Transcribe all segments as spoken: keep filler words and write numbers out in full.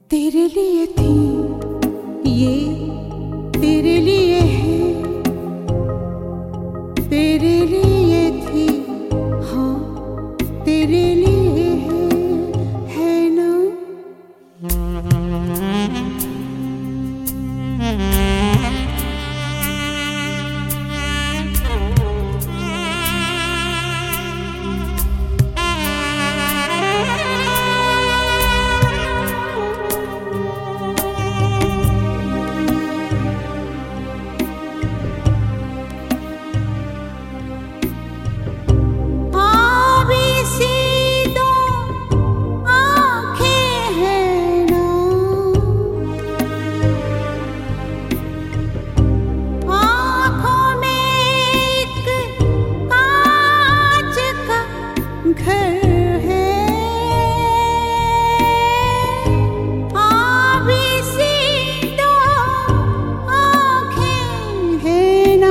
तेरे लिए थी ये, तेरे लिए है, तेरे लिए थी, हाँ तेरे लिए है, है ना। घर है आवी सी दो आँखें है ना,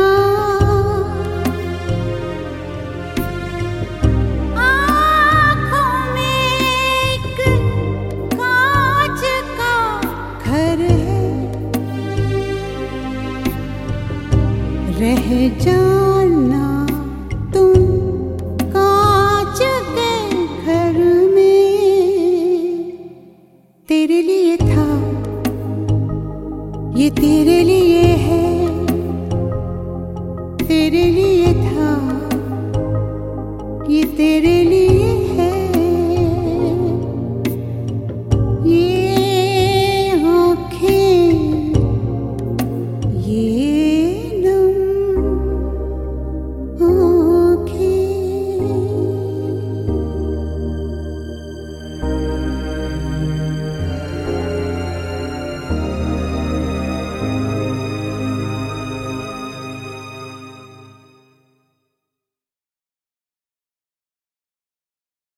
आँखों में एक कांच का घर है। रह जाना तुम घर में, तेरे लिए था ये, तेरे लिए है, तेरे लिए था ये, तेरे लिए